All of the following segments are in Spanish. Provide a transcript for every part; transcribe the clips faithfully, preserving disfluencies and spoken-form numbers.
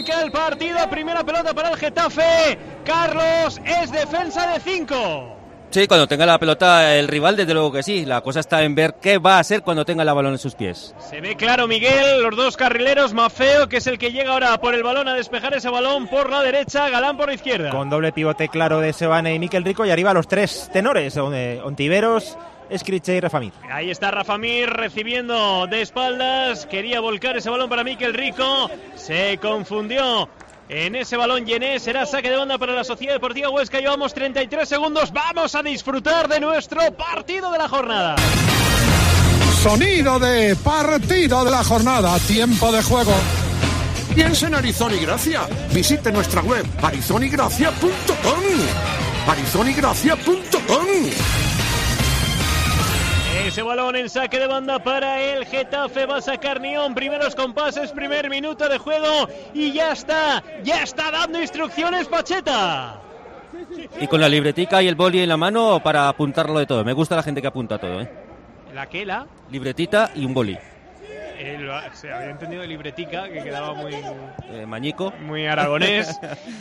arranca el partido, primera pelota para el Getafe. Carlos, es defensa de cinco. Sí, cuando tenga la pelota el rival, desde luego que sí. La cosa está en ver qué va a hacer cuando tenga el balón en sus pies. Se ve claro, Miguel, los dos carrileros, Maffeo, que es el que llega ahora por el balón a despejar ese balón por la derecha, Galán por la izquierda. Con doble pivote claro de Seoane y Mikel Rico, y arriba los tres tenores, Ontiveros, Escriche y Rafa Mir. Ahí está Rafa Mir recibiendo de espaldas, quería volcar ese balón para Mikel Rico, se confundió en ese balón. Yené, será saque de banda para la Sociedad Deportiva Huesca. Llevamos treinta y tres segundos, vamos a disfrutar de nuestro partido de la jornada. Sonido de partido de la jornada, tiempo de juego. Piensa en Arizona y Gracia. Visite nuestra web arizonigracia punto com. arizonigracia punto com. Ese balón en saque de banda para el Getafe, va a sacar Nión, primeros compases, primer minuto de juego y ya está, ya está dando instrucciones Pacheta. Y con la libretica y el boli en la mano para apuntarlo de todo. Me gusta la gente que apunta todo, ¿eh? ¿La qué, la? Libretita y un boli. El, se había entendido de libretica, que quedaba muy... Eh, mañico. Muy aragonés.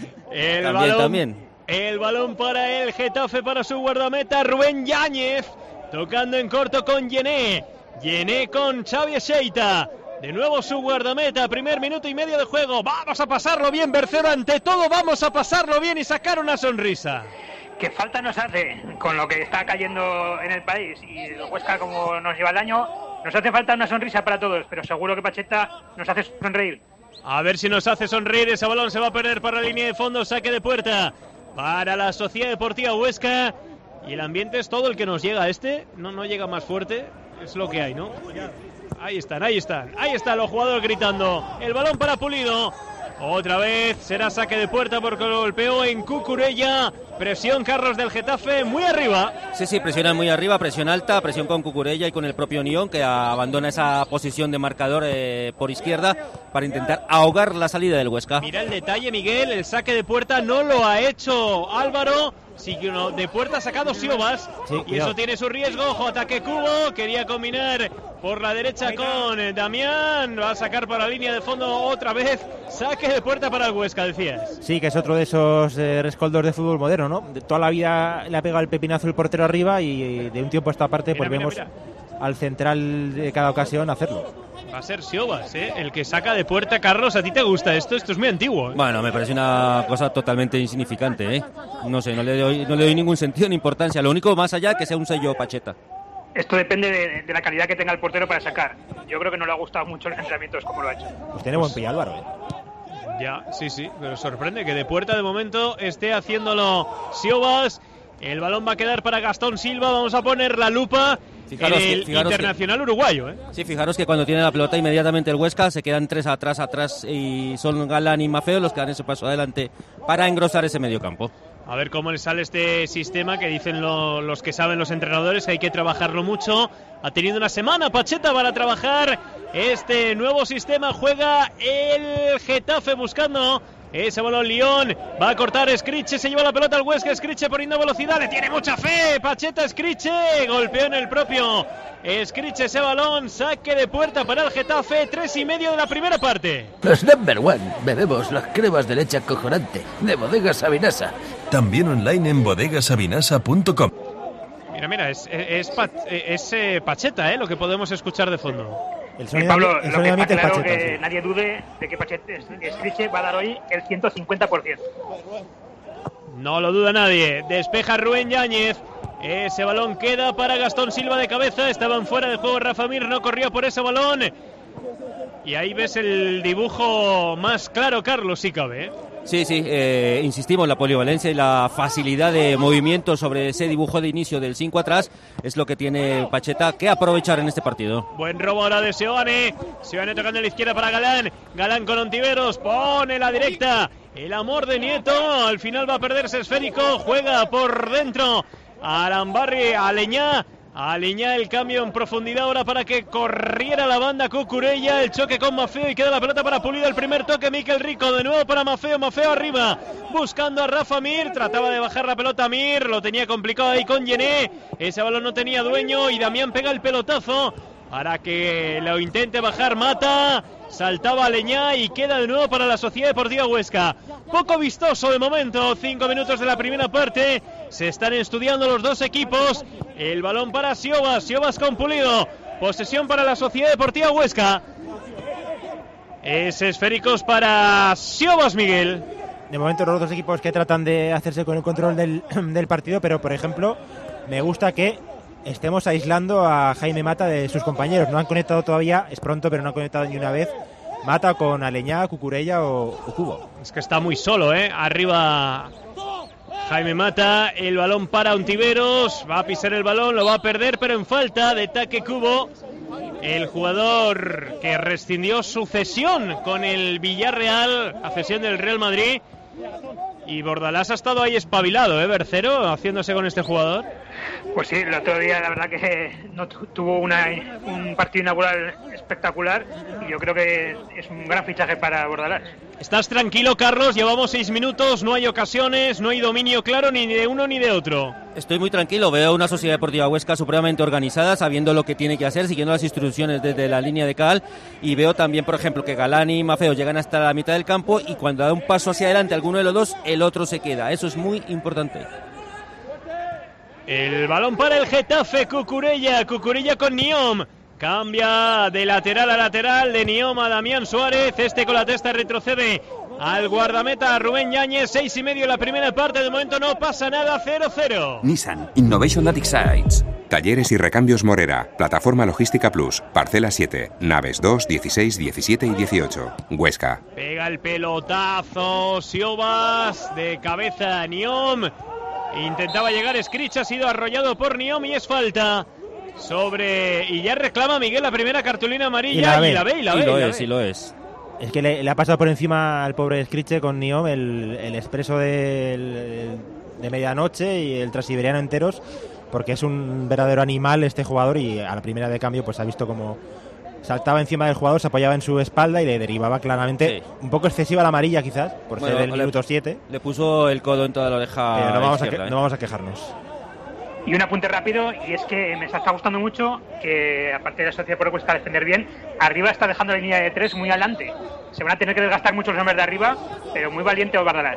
El también, balón, también. El balón para el Getafe, para su guardameta, Rubén Yáñez. Tocando en corto con Yené. Yené con Xavi Xeita. De nuevo su guardameta. Primer minuto y medio de juego. Vamos a pasarlo bien, Bercero. Ante todo vamos a pasarlo bien y sacar una sonrisa. Que falta nos hace con lo que está cayendo en el país y lo Huesca como nos lleva el año. Nos hace falta una sonrisa para todos, pero seguro que Pacheta nos hace sonreír. A ver si nos hace sonreír. Ese balón se va a perder para la línea de fondo. Saque de puerta para la Sociedad Deportiva Huesca. Y el ambiente es todo el que nos llega. Este no, no llega más fuerte. Es lo que hay, ¿no? Ahí están, ahí están. Ahí están los jugadores gritando. El balón para Pulido. Otra vez será saque de puerta porque lo golpeó en Cucurella. Presión, Carlos, del Getafe, muy arriba. Sí, sí, presiona muy arriba, presión alta, presión con Cucurella y con el propio Nión, que abandona esa posición de marcador eh, por izquierda para intentar ahogar la salida del Huesca. Mira el detalle, Miguel, el saque de puerta no lo ha hecho Álvaro, sino de puerta ha sacado Siobas, sí, y cuidado. Eso tiene su riesgo. Ojo, ataque Cubo, quería combinar por la derecha con Damián, va a sacar para la línea de fondo otra vez. Saque de puerta para el Huesca, decías. Sí, que es otro de esos eh, rescoldos de fútbol moderno, ¿no? De toda la vida le ha pegado el pepinazo el portero arriba y de un tiempo a esta parte pues mira, vemos mira, mira. al central de cada ocasión hacerlo. Va a ser Siobas, ¿eh? El que saca de puerta. Carlos, ¿a ti te gusta esto? Esto es muy antiguo, ¿eh? Bueno, me parece una cosa totalmente insignificante, ¿eh? No sé, no le doy, no le doy ningún sentido ni importancia. Lo único más allá que sea un sello Pacheta. Esto depende de, de la calidad que tenga el portero para sacar. Yo creo que no le ha gustado mucho los entrenamientos como lo ha hecho. Pues tiene buen pie Álvaro, ¿eh? Ya, sí, sí, pero sorprende que de puerta de momento esté haciéndolo Siobas. El balón va a quedar para Gastón Silva. Vamos a poner la lupa fijaros en el que, internacional que, uruguayo, ¿eh? Sí, fijaros que cuando tiene la pelota inmediatamente el Huesca se quedan tres atrás, atrás y son Galán y Maffeo los que dan ese paso adelante para engrosar ese mediocampo. A ver cómo le sale este sistema que dicen lo, los que saben los entrenadores, que hay que trabajarlo mucho. Ha tenido una semana Pacheta para trabajar este nuevo sistema. Juega el Getafe buscando ese balón. León va a cortar Escriche, se lleva la pelota al Huesca. Escriche poniendo velocidad, le tiene mucha fe Pacheta. Escriche golpeó en el propio Escriche ese balón. Saque de puerta para el Getafe. Tres y medio de la primera parte. Los number one, bebemos las cremas de leche acojonante de Bodegas Sabinasa. También online en bodegasabinasa punto com. Mira, mira, es, es, es, es eh, Pacheta, ¿eh? Lo que podemos escuchar de fondo. El sonido, eh, Pablo, el lo que está claro Pacheta, que sí. Nadie dude de que Pacheta Escriche va a dar hoy el ciento cincuenta por ciento. No lo duda nadie. Despeja Rubén Yáñez. Ese balón queda para Gastón Silva de cabeza. Estaban fuera de juego Rafa Mir, no corría por ese balón. Y ahí ves el dibujo más claro, Carlos, si cabe, ¿eh? Sí, sí, eh, insistimos, la polivalencia y la facilidad de movimiento sobre ese dibujo de inicio del cinco atrás es lo que tiene Pacheta que aprovechar en este partido. Buen robo ahora de Seoane. Seoane tocando a la izquierda para Galán. Galán con Ontiveros, pone la directa. El amor de Nieto, al final va a perderse esférico. Juega por dentro Arambarri, Aleñá. Aleñá el cambio en profundidad ahora para que corriera la banda Cucurella. El choque con Maffeo y queda la pelota para Pulido. El primer toque Mikel Rico, de nuevo para Maffeo. Maffeo arriba, buscando a Rafa Mir. Trataba de bajar la pelota a Mir, lo tenía complicado ahí con Yené. Ese balón no tenía dueño y Damián pega el pelotazo para que lo intente bajar Mata. Saltaba Aleñá y queda de nuevo para la Sociedad Deportiva Huesca. Poco vistoso de momento, cinco minutos de la primera parte. Se están estudiando los dos equipos. El balón para Siobas, Siobas con Pulido. Posesión para la Sociedad Deportiva Huesca. Es esféricos para Siobas, Miguel. De momento los dos equipos que tratan de hacerse con el control del, del partido, pero por ejemplo, me gusta que estemos aislando a Jaime Mata de sus compañeros. No han conectado todavía, es pronto, pero no han conectado ni una vez Mata con Aleñá, Cucurella o, o Cubo. Es que está muy solo, ¿eh? Arriba Jaime Mata, el balón para Ontiveros, va a pisar el balón, lo va a perder, pero en falta de Taque Cubo, el jugador que rescindió su cesión con el Villarreal, a cesión del Real Madrid. Y Bordalás ha estado ahí espabilado, ¿eh, Bercero, haciéndose con este jugador? Pues sí, el otro día la verdad que no tuvo una, un partido inaugural espectacular y yo creo que es un gran fichaje para Bordalás. ¿Estás tranquilo, Carlos? Llevamos seis minutos, no hay ocasiones, no hay dominio claro ni de uno ni de otro. Estoy muy tranquilo, veo una Sociedad Deportiva Huesca supremamente organizada, sabiendo lo que tiene que hacer, siguiendo las instrucciones desde la línea de cal, y veo también, por ejemplo, que Galán y Mafeo llegan hasta la mitad del campo y cuando da un paso hacia adelante alguno de los dos, el otro se queda. Eso es muy importante. El balón para el Getafe, Cucurella, Cucurella con Niom. Cambia de lateral a lateral, de Niom a Damián Suárez. Este con la testa retrocede al guardameta Rubén Yáñez. Seis y medio en la primera parte. De momento no pasa nada, cero cero. Nissan Innovation that excites. Talleres y recambios Morera. Plataforma Logística Plus. Parcela siete. Naves dos, dieciséis, diecisiete y dieciocho. Huesca. Pega el pelotazo. Siobas de cabeza Niom. Intentaba llegar Skrich, ha sido arrollado por Niom y es falta sobre... Y ya reclama Miguel la primera cartulina amarilla y la ve, y la ve. Y, y lo la es, ve. y lo es. Es que le, le ha pasado por encima al pobre Skrich con Niom el, el expreso de, de medianoche y el transiberiano enteros, porque es un verdadero animal este jugador y a la primera de cambio pues ha visto como saltaba encima del jugador, se apoyaba en su espalda y le derivaba claramente, sí. Un poco excesiva la amarilla quizás, por bueno, ser el minuto siete. Le puso el codo en toda la oreja. Pero no vamos, izquierda, a, que, ¿eh? no vamos a quejarnos. Y un apunte rápido, y es que me está gustando mucho que, aparte de la Sociedad por Huesca defender bien, arriba está dejando la línea de tres muy adelante. Se van a tener que desgastar muchos hombres de arriba, pero muy valiente Bordalás.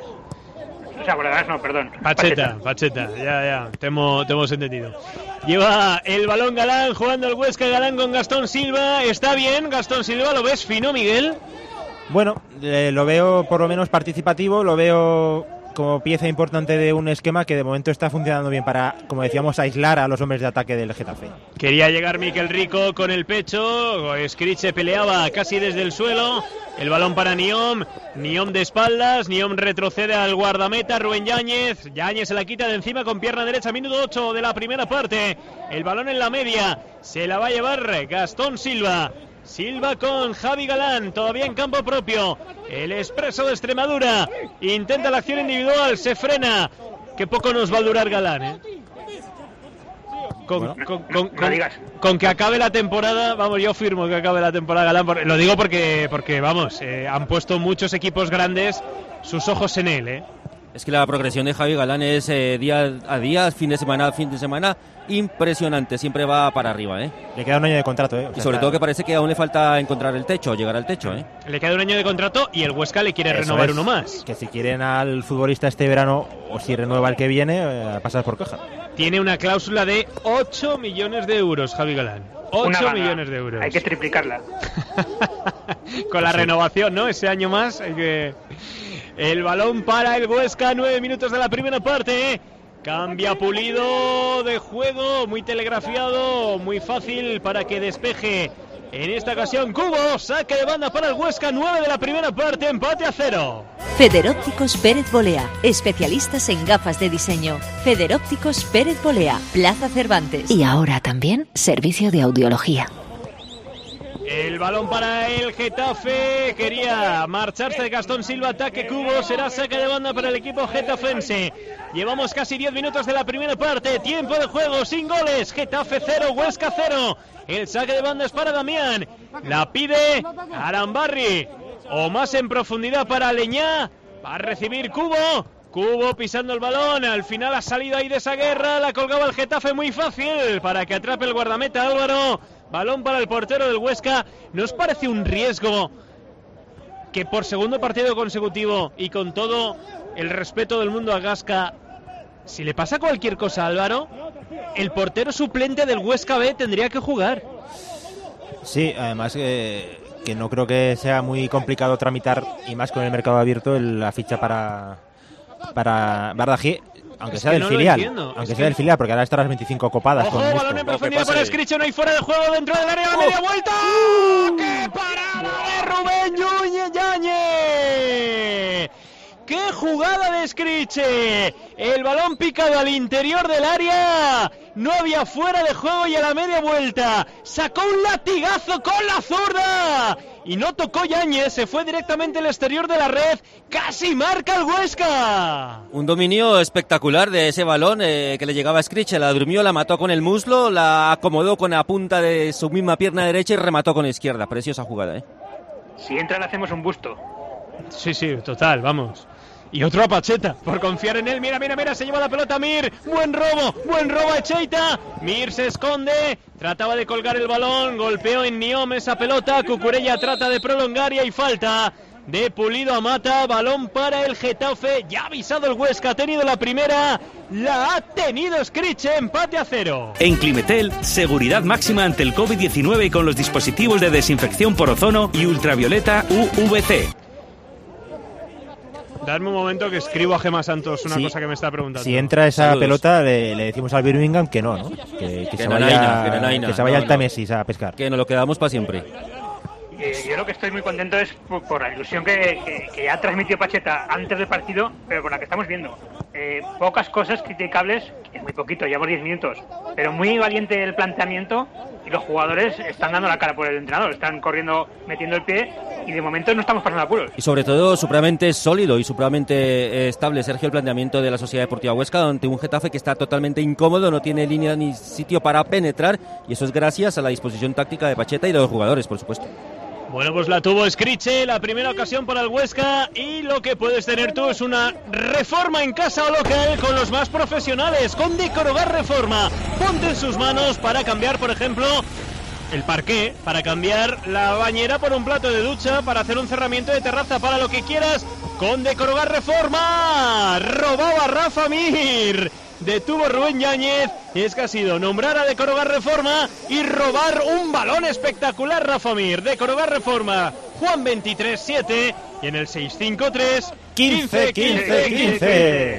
O sea, Bordalás no, perdón. Pacheta, Pacheta, ya, ya, te hemos, te hemos entendido. Lleva el balón Galán, jugando el Huesca, Galán con Gastón Silva. Está bien, Gastón Silva, ¿lo ves fino, Miguel? Bueno, eh, lo veo por lo menos participativo, lo veo como pieza importante de un esquema que de momento está funcionando bien para, como decíamos, aislar a los hombres de ataque del Getafe. Quería llegar Miquel Rico con el pecho, Skrich se peleaba casi desde el suelo, el balón para Niom, Niom de espaldas, Niom retrocede al guardameta Rubén Yáñez, Yáñez se la quita de encima con pierna derecha, minuto ocho de la primera parte, el balón en la media, se la va a llevar Gastón Silva. Silva con Javi Galán, todavía en campo propio. El Expreso de Extremadura intenta la acción individual, se frena. Que poco nos va a durar Galán, ¿eh? Con, bueno, con, con, con, con que acabe la temporada, vamos, yo firmo que acabe la temporada Galán. Por, lo digo porque, porque vamos, eh, han puesto muchos equipos grandes sus ojos en él, ¿eh? Es que la progresión de Javi Galán es eh, día a día, fin de semana a fin de semana, impresionante, siempre va para arriba, ¿eh? Le queda un año de contrato, ¿eh? O sea, y sobre está... todo que parece que aún le falta encontrar el techo, llegar al techo, ¿eh? Le queda un año de contrato y el Huesca le quiere Eso renovar es, uno más. Que si quieren al futbolista este verano o si renueva el que viene, eh, pasar por caja. Tiene una cláusula de ocho millones de euros, Javi Galán. ocho millones de euros. Hay que triplicarla. Con la sí. renovación, ¿no? Ese año más hay que... El balón para el Huesca, nueve minutos de la primera parte. Cambia Pulido de juego, muy telegrafiado, muy fácil para que despeje. En esta ocasión Cubo, saque de banda para el Huesca, nueve de la primera parte, empate a cero. Federópticos Pérez Bolea, especialistas en gafas de diseño. Federópticos Pérez Bolea, Plaza Cervantes. Y ahora también servicio de audiología. El balón para el Getafe, quería marcharse de Gastón Silva, ataque Cubo, será saque de banda para el equipo getafense. Llevamos casi diez minutos de la primera parte, tiempo de juego, sin goles, Getafe cero, Huesca cero. El saque de banda es para Damián, la pide Arambarri, o más en profundidad para Aleñá, va a recibir Cubo. Cubo pisando el balón, al final ha salido ahí de esa guerra, la colgaba el Getafe muy fácil para que atrape el guardameta Álvaro. balón para el portero del Huesca. ¿No os parece un riesgo que por segundo partido consecutivo y con todo el respeto del mundo a Gasca, si le pasa cualquier cosa a Álvaro, el portero suplente del Huesca B tendría que jugar? Sí, además eh, que no creo que sea muy complicado tramitar, y más con el mercado abierto, el, la ficha para para Bardají, aunque es sea que del no filial, entiendo, aunque es sea que... del filial, porque ahora está las veinticinco copadas. Ojo, con balón esto. en profundidad para Escriche, no hay fuera de juego dentro del área, la media vuelta. ¡Qué parada de Rubén Núñez Yáñez! ¡Qué jugada de Escriche! El balón picado al interior del área, no había fuera de juego y a la media vuelta sacó un latigazo con la zurda y no tocó Yáñez, se fue directamente al exterior de la red, casi marca el Huesca. Un dominio espectacular de ese balón eh, que le llegaba a Escriche, la durmió, la mató con el muslo, la acomodó con la punta de su misma pierna derecha y remató con izquierda. Preciosa jugada, ¿eh? Si entra le hacemos un busto. Sí, sí, total, vamos. Y otro a Pacheta, por confiar en él. Mira, mira, mira, se lleva la pelota Mir. Buen robo, buen robo a Echeita. Mir se esconde, trataba de colgar el balón, golpeó en Niom esa pelota. Cucurella trata de prolongar y hay falta de Pulido a Mata. Balón para el Getafe. Ya ha avisado el Huesca, ha tenido la primera, la ha tenido Escriche, empate a cero. En Climetel, seguridad máxima ante el covid diecinueve con los dispositivos de desinfección por ozono y ultravioleta U V C. Dadme un momento que escribo a Gemma Santos una Sí. cosa que me está preguntando. Si entra esa Saludos. pelota, le, le decimos al Birmingham que no, ¿no? Que, que Que se no, vaya, naina, que no, naina. que se vaya No, al no. Támesis a pescar. Que nos lo quedamos para siempre. Eh, yo lo que estoy muy contento es por, por la ilusión que, que, que ya transmitió Pacheta antes del partido, pero por la que estamos viendo. Eh, pocas cosas criticables, es muy poquito, llevamos diez minutos, pero muy valiente el planteamiento y los jugadores están dando la cara por el entrenador, están corriendo, metiendo el pie y de momento no estamos pasando apuros. Y sobre todo, supremamente sólido y supremamente eh, estable, Sergio, el planteamiento de la Sociedad Deportiva Huesca ante un Getafe que está totalmente incómodo, no tiene línea ni sitio para penetrar, y eso es gracias a la disposición táctica de Pacheta y de los jugadores, por supuesto. Bueno, pues la tuvo Escriche, la primera ocasión para el Huesca, y lo que puedes tener tú es una reforma en casa o local con los más profesionales, con Decorogar Reforma. Ponte en sus manos para cambiar, por ejemplo, el parqué, para cambiar la bañera por un plato de ducha, para hacer un cerramiento de terraza, para lo que quieras, con Decorogar Reforma. Robaba Rafa Mir. Detuvo Rubén Yáñez, y es que ha sido nombrar a Decorogar Reforma y robar un balón espectacular. Rafa Mir, Decorogar Reforma, Juan veintitrés siete, y en el seis cinco tres quince quince quince.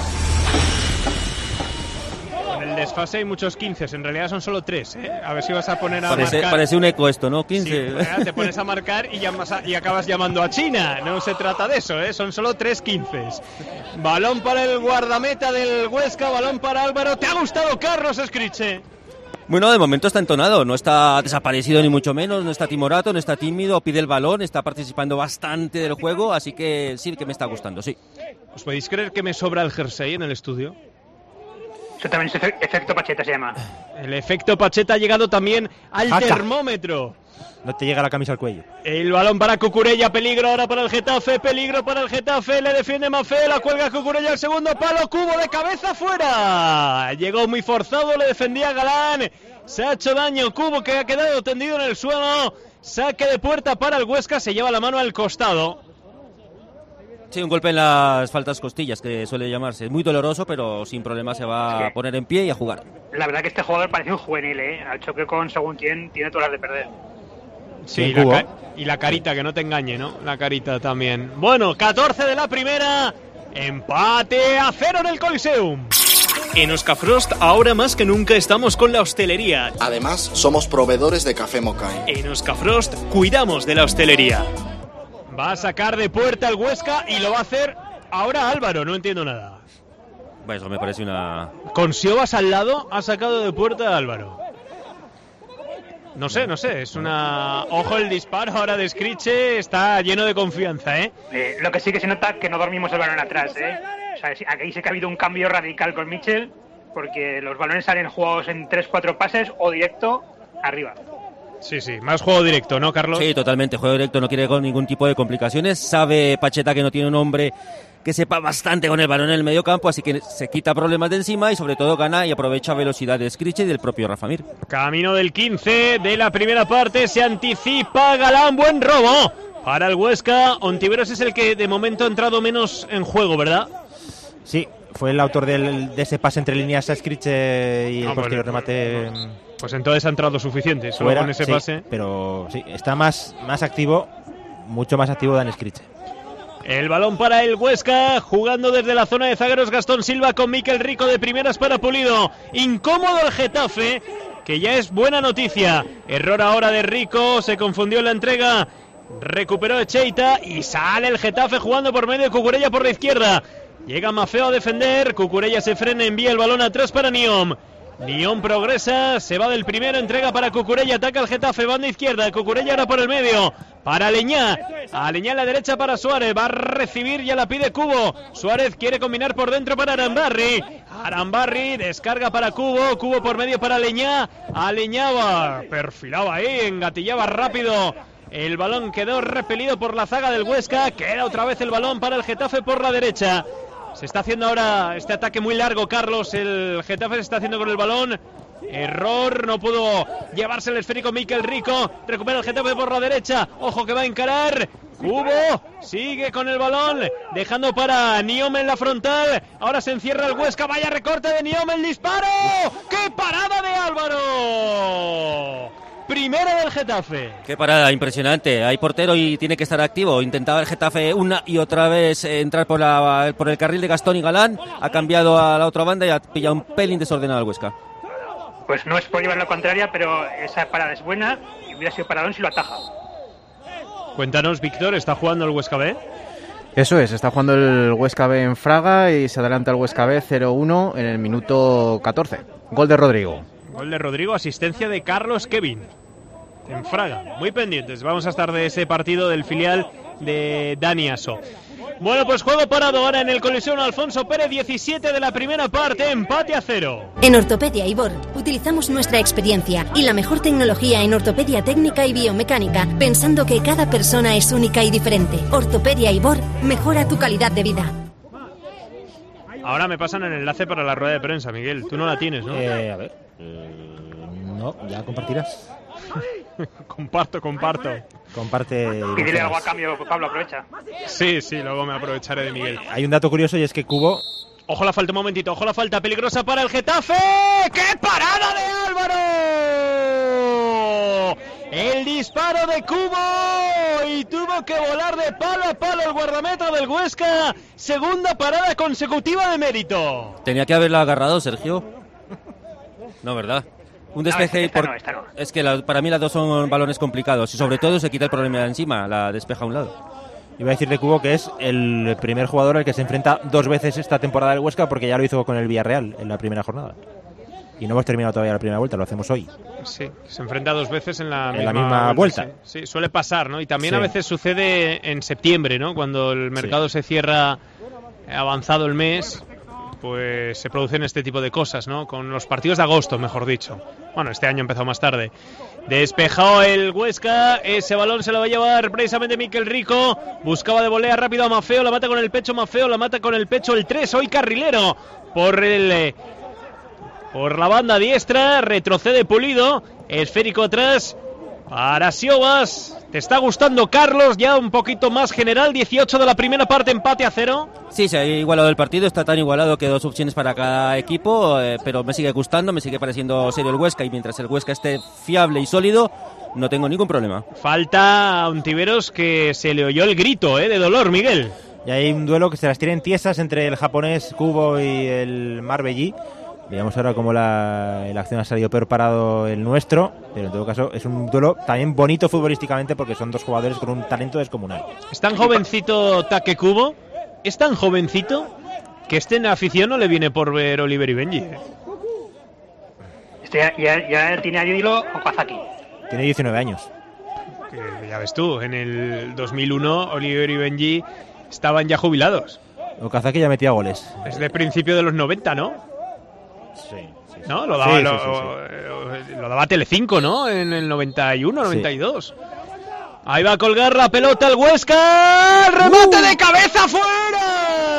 Con el desfase hay muchos quince, en realidad son solo tres, ¿eh? A ver si vas a poner a Parece, marcar. parece un eco esto, ¿no? quince. Sí, pues, te pones a marcar y, llamas a- y acabas llamando a China. No se trata de eso, ¿eh? Son solo tres quince. Balón para el guardameta del Huesca, balón para Álvaro. ¿Te ha gustado Carlos Escriche? Bueno, de momento está entonado, no está desaparecido ni mucho menos, no está timorato, no está tímido, pide el balón, está participando bastante del juego, así que sí que me está gustando, sí. ¿Os podéis creer que me sobra el jersey en el estudio? Eso también es efe- efecto Pacheta, se llama. El efecto Pacheta ha llegado también al Jaca. termómetro. No te llega la camisa al cuello. El balón para Cucurella, peligro ahora para el Getafe, peligro para el Getafe, le defiende Mafé, la cuelga Cucurella al segundo palo, Cubo de cabeza fuera. Llegó muy forzado, le defendía Galán, se ha hecho daño Cubo, que ha quedado tendido en el suelo. Saque de puerta para el Huesca, se lleva la mano al costado. Sí, un golpe en las faltas costillas, que suele llamarse. Muy doloroso, pero sin problema se va a poner en pie y a jugar. La verdad que este jugador parece un juvenil, ¿eh? Al choque con según quién tiene todas las de perder. Sí, Sí, la Cubo. ca- y la carita, que no te engañe, ¿no? La carita también. Bueno, catorce de la primera, empate a cero en el Coliseum. En Oscafrost, ahora más que nunca estamos con la hostelería. Además, somos proveedores de café Mokai. En Oscafrost, cuidamos de la hostelería. Va a sacar de puerta el Huesca y lo va a hacer ahora Álvaro, no entiendo nada. Bueno, eso me parece una... Con Siobas al lado, ha sacado de puerta a Álvaro. No sé, no sé, es una... Ojo el disparo ahora de Escriche, está lleno de confianza, ¿eh? Eh, lo que sí que se nota que no dormimos el balón atrás, ¿eh? O sea, sí, aquí sí que ha habido un cambio radical con Mitchell, porque los balones salen jugados en tres cuatro pases o directo arriba. Sí, sí, más juego directo, ¿no, Carlos? Sí, totalmente, juego directo, no quiere con ningún tipo de complicaciones. Sabe Pacheta que no tiene un hombre que sepa bastante con el balón en el medio campo, así que se quita problemas de encima y sobre todo gana y aprovecha velocidad de Skriche y del propio Rafa Mir. Camino del quince de la primera parte, se anticipa Galán, buen robo para el Huesca. Ontiveros es el que de momento ha entrado menos en juego, ¿verdad? Sí, fue el autor del, de ese pase entre líneas a Skriche y el no, posterior pues, remate. Pues, pues entonces ha entrado suficiente, solo fuera, con ese sí, pase. Pero sí, está más, más activo, mucho más activo Dan Skriche. El balón para el Huesca, jugando desde la zona de zagueros Gastón Silva con Mikel Rico de primeras para Pulido. Incómodo el Getafe, que ya es buena noticia. Error ahora de Rico, se confundió en la entrega. Recuperó Echeita y sale el Getafe jugando por medio de Cucurella por la izquierda. Llega Maffeo a defender, Cucurella se frena, envía el balón atrás para Niom. Niom progresa, se va del primero, entrega para Cucurella, ataca el Getafe, banda izquierda, Cucurella ahora por el medio, para Aleñá, Aleñá a la derecha para Suárez, va a recibir, ya la pide Cubo, Suárez quiere combinar por dentro para Arambarri, Arambarri descarga para Cubo, Cubo por medio para Aleñá, Aleñá va, perfilaba ahí, engatillaba rápido, el balón quedó repelido por la zaga del Huesca, queda otra vez el balón para el Getafe por la derecha. Se está haciendo ahora este ataque muy largo, Carlos. El Getafe se está haciendo con el balón. Error, no pudo llevarse el esférico Mikel Rico. Recupera el Getafe por la derecha. Ojo que va a encarar. Cubo sigue con el balón, dejando para Niom en la frontal. Ahora se encierra el Huesca. Vaya recorte de Niom, el disparo. ¡Qué parada de Álvaro! Primera del Getafe. Qué parada, impresionante. Hay portero y tiene que estar activo. Intentaba el Getafe una y otra vez entrar por, la, por el carril de Gastón y Galán. Ha cambiado a la otra banda y ha pillado un pelín desordenado al Huesca. Pues no es por llevar la contraria, pero esa parada es buena y hubiera sido paradón si lo ataja. Cuéntanos, Víctor, ¿está jugando el Huesca B? Eso es, está jugando el Huesca B en Fraga y se adelanta el Huesca B cero uno en el minuto catorce. Gol de Rodrigo. Gol de Rodrigo, asistencia de Carlos Kevin en Fraga. Muy pendientes, vamos a estar de ese partido del filial de Dani Aso. Bueno, pues juego parado ahora en el Coliseum Alfonso Pérez, diecisiete de la primera parte, empate a cero. En Ortopedia Ibor utilizamos nuestra experiencia y la mejor tecnología en ortopedia técnica y biomecánica, pensando que cada persona es única y diferente. Ortopedia Ibor mejora tu calidad de vida. Ahora me pasan el enlace para la rueda de prensa, Miguel. Tú no la tienes, ¿no? Eh, a ver. Eh, no, ya compartirás. comparto, comparto. Comparte. Pídele algo a cambio, Pablo, aprovecha. Sí, sí, luego me aprovecharé de Miguel. Hay un dato curioso y es que Cubo... Ojo la falta, un momentito, ojo la falta, peligrosa para el Getafe. ¡Qué parada de Álvaro! El disparo de Cubo y tuvo que volar de palo a palo el guardameta del Huesca. Segunda parada consecutiva de mérito. Tenía que haberla agarrado, Sergio. No, ¿verdad? Un despeje, no, esta, esta por... no, esta no. Es que la, para mí las dos son balones complicados y sobre todo se quita el problema de encima, la despeja a un lado. Iba a decir de Cubo que es el primer jugador al que se enfrenta dos veces esta temporada del Huesca, porque ya lo hizo con el Villarreal en la primera jornada. Y no hemos terminado todavía la primera vuelta, lo hacemos hoy. Sí, se enfrenta dos veces en la, en misma, la misma vuelta. vuelta. Sí. Sí, suele pasar, ¿no? Y también sí. a veces sucede en septiembre, ¿no? Cuando el mercado sí. se cierra avanzado el mes, pues se producen este tipo de cosas, ¿no? Con los partidos de agosto, mejor dicho. Bueno, este año empezó más tarde. Despejado el Huesca, ese balón se lo va a llevar precisamente Mikel Rico. Buscaba de volea rápido a Maffeo, la mata con el pecho Maffeo, la mata con el pecho el tres, hoy carrilero. Por el... Por la banda diestra, retrocede Pulido, esférico atrás para Siobas. ¿Te está gustando, Carlos? Ya un poquito más general, dieciocho de la primera parte, empate a cero. Sí, se ha igualado el partido, está tan igualado que dos opciones para cada equipo, eh, pero me sigue gustando, me sigue pareciendo serio el Huesca y mientras el Huesca esté fiable y sólido, no tengo ningún problema. Falta a Ontiveros que se le oyó el grito eh, de dolor, Miguel. Y hay un duelo que se las tienen tiesas entre el japonés Kubo y el Marbellí. Veamos ahora cómo la, la acción ha salido peor parado el nuestro, pero en todo caso es un duelo también bonito futbolísticamente porque son dos jugadores con un talento descomunal. ¿Es tan jovencito Take Kubo? ¿Es tan jovencito que este en afición no le viene por ver Oliver y Benji? ¿eh? Este ya, ya, ya tiene a Yodilo Okazaki. Tiene diecinueve años. Que ya ves tú, en el dos mil uno Oliver y Benji estaban ya jubilados. Okazaki ya metía goles. Es de principio de los noventa, ¿no? Sí, sí, ¿no? Lo daba, sí, lo, sí, sí, sí. lo daba Telecinco, ¿no? En el noventa y uno, noventa y dos. Sí. Ahí va a colgar la pelota el Huesca. ¡Remate uh. de cabeza fuera!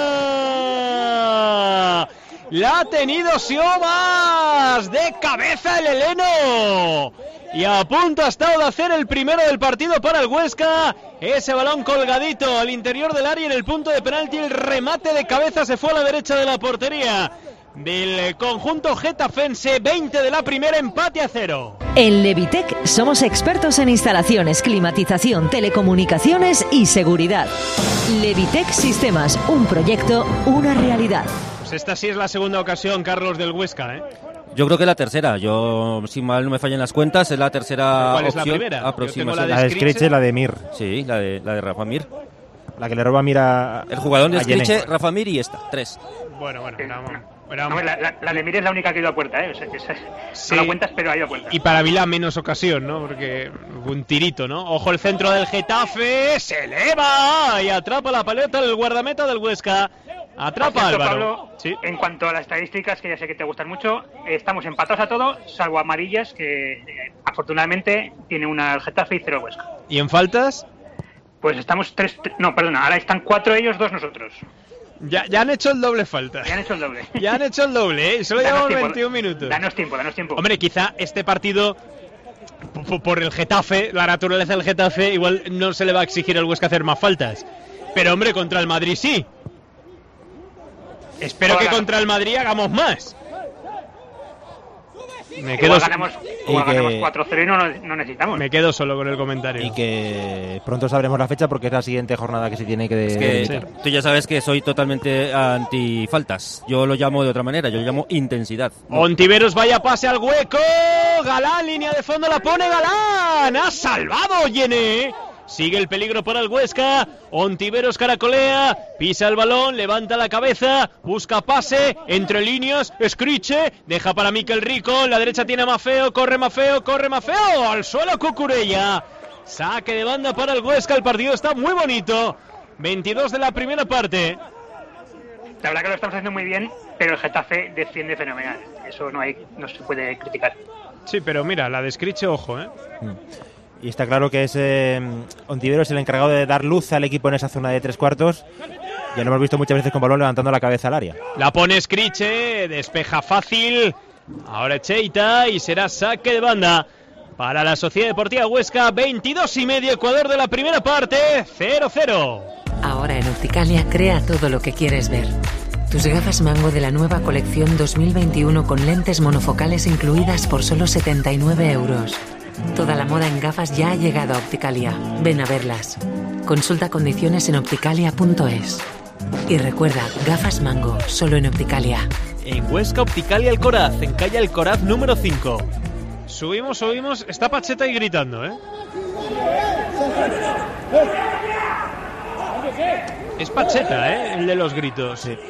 La ha tenido Siobas. De cabeza el heleno. Y a punto ha estado de hacer el primero del partido para el Huesca. Ese balón colgadito al interior del área en el punto de penalti. El remate de cabeza se fue a la derecha de la portería del conjunto getafense. Veinte de la primera, empate a cero. En Levitec somos expertos en instalaciones, climatización, telecomunicaciones y seguridad. Levitec Sistemas, un proyecto, una realidad. Pues esta sí es la segunda ocasión, Carlos, del Huesca, ¿eh? Yo creo que la tercera. Yo, si mal no me fallan las cuentas, es la tercera ¿Cuál es opción. la primera? Aproximación. La de Skriche y la de Mir. Sí, la de, la de Rafa Mir. La que le roba Mir a... El jugador de a Yene. Skriche, Rafa Mir y esta. Tres. Bueno, bueno. No, no, no, la, la, la de Mir es la única que ha ido a puerta, ¿eh? O sea, que esa, sí. No la cuentas, pero ha ido a puerta. Y para mí la menos ocasión, ¿no? Porque un tirito, ¿no? Ojo el centro del Getafe. Se eleva y atrapa la paleta el guardameta del Huesca. Atrapa a Álvaro. Pablo, sí. En cuanto a las estadísticas, que ya sé que te gustan mucho, estamos empatados a todo, salvo amarillas, que eh, afortunadamente tiene una el Getafe y cero Huesca. ¿Y en faltas? Pues estamos tres... No, perdona, ahora están cuatro ellos, dos nosotros. Ya, ya han hecho el doble falta. Ya han hecho el doble. Ya han hecho el doble, ¿eh? Solo llevamos veintiún minutos. Danos tiempo, danos tiempo. Hombre, quizá este partido, por el Getafe, la naturaleza del Getafe, igual no se le va a exigir al Huesca hacer más faltas. Pero, hombre, contra el Madrid sí. Espero que contra el Madrid hagamos más. Me quedo igual ganamos, igual que... ganamos cuatro cero y no, no necesitamos. Me quedo solo con el comentario. Y que pronto sabremos la fecha porque es la siguiente jornada que se tiene que... Es que sí. Tú ya sabes que soy totalmente anti-faltas. Yo lo llamo de otra manera, yo lo llamo intensidad. ¿No? Ontiveros, vaya pase al hueco. Galán, línea de fondo, la pone Galán. Ha salvado Yene. Sigue el peligro para el Huesca. Ontiveros caracolea, pisa el balón, levanta la cabeza, busca pase, entre líneas, Skriche, deja para Mikel Rico, en la derecha tiene a Mafeo, corre Mafeo, corre Mafeo, al suelo Cucurella. Saque de banda para el Huesca, el partido está muy bonito. veintidós de la primera parte. La verdad que lo estamos haciendo muy bien, pero el Getafe defiende fenomenal. Eso no hay, no se puede criticar. Sí, pero mira, la de Skriche, ojo, ¿eh? Mm. Y está claro que es eh, Ontiveros el encargado de dar luz al equipo en esa zona de tres cuartos. Ya lo hemos visto muchas veces con balón levantando la cabeza al área. La pone Skriche, despeja fácil. Ahora Cheita y será saque de banda para la Sociedad Deportiva Huesca. veintidós y medio, Ecuador de la primera parte, cero cero. Ahora en Opticalia crea todo lo que quieres ver. Tus gafas Mango de la nueva colección dos mil veintiuno con lentes monofocales incluidas por solo setenta y nueve euros. Toda la moda en gafas ya ha llegado a Opticalia. Ven a verlas. Consulta condiciones en opticalia punto es. Y recuerda, gafas Mango, solo en Opticalia. En Huesca, Opticalia Alcoraz, en calle Alcoraz número cinco. Subimos, subimos. Está Pacheta ahí gritando, ¿eh? Es Pacheta, ¿eh? El de los gritos. Sí.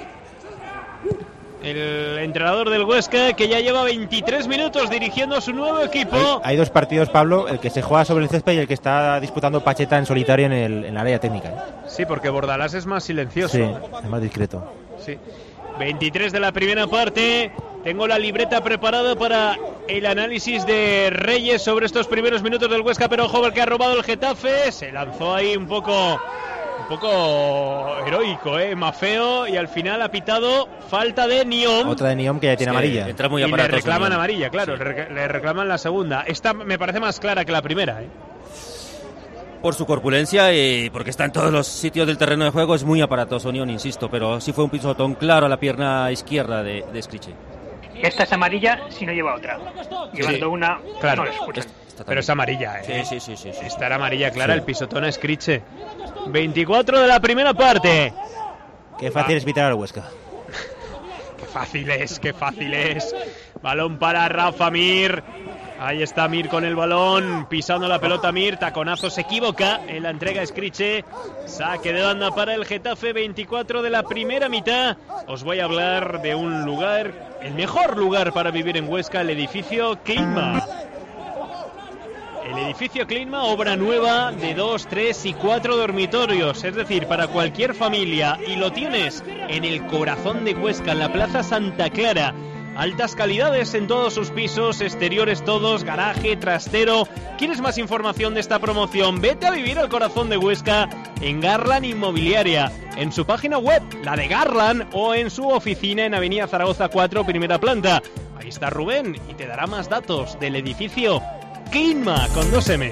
El entrenador del Huesca, que ya lleva veintitrés minutos dirigiendo a su nuevo equipo. Hay, hay dos partidos, Pablo, el que se juega sobre el césped y el que está disputando Pacheta en solitario en el, en el área técnica, ¿eh? Sí, porque Bordalás es más silencioso. Sí, es más discreto. Sí. veintitrés de la primera parte. Tengo la libreta preparada para el análisis de Reyes sobre estos primeros minutos del Huesca, pero ojo, el que ha robado el Getafe. Se lanzó ahí un poco... Un poco heroico, ¿eh? Mafeo, y al final ha pitado falta de Niom. Otra de Niom que ya tiene sí, amarilla. Entra muy y le reclaman Niom. amarilla, claro. Sí. Le, le reclaman la segunda. Esta me parece más clara que la primera, ¿eh? Por su corpulencia y porque está en todos los sitios del terreno de juego, es muy aparatoso Niom, insisto, pero sí fue un pisotón claro a la pierna izquierda de, de Skriche. Esta es amarilla si no lleva otra. Llevando sí, una, claro. No lo escuchan. Pero es amarilla, ¿eh? Sí, sí, sí, sí. Esta era amarilla clara, sí. El pisotón a Skriche. veinticuatro de la primera parte. Qué fácil ah. es pitar al Huesca. Qué fácil es, qué fácil es. Balón para Rafa Mir. Ahí está Mir con el balón, pisando la pelota Mir, taconazo, se equivoca en la entrega Skriche. Saque de banda para el Getafe, veinticuatro de la primera mitad. Os voy a hablar de un lugar, el mejor lugar para vivir en Huesca, el edificio Clima. El edificio Clima, obra nueva de dos, tres y cuatro dormitorios, es decir, para cualquier familia, y lo tienes en el corazón de Huesca, en la Plaza Santa Clara, Altas calidades en todos sus pisos, exteriores todos, garaje, trastero. ¿Quieres más información de esta promoción? Vete a vivir al corazón de Huesca en Garland Inmobiliaria, en su página web, la de Garland, o en su oficina en Avenida Zaragoza cuatro, primera planta. Ahí está Rubén y te dará más datos del edificio Clima con dos M's.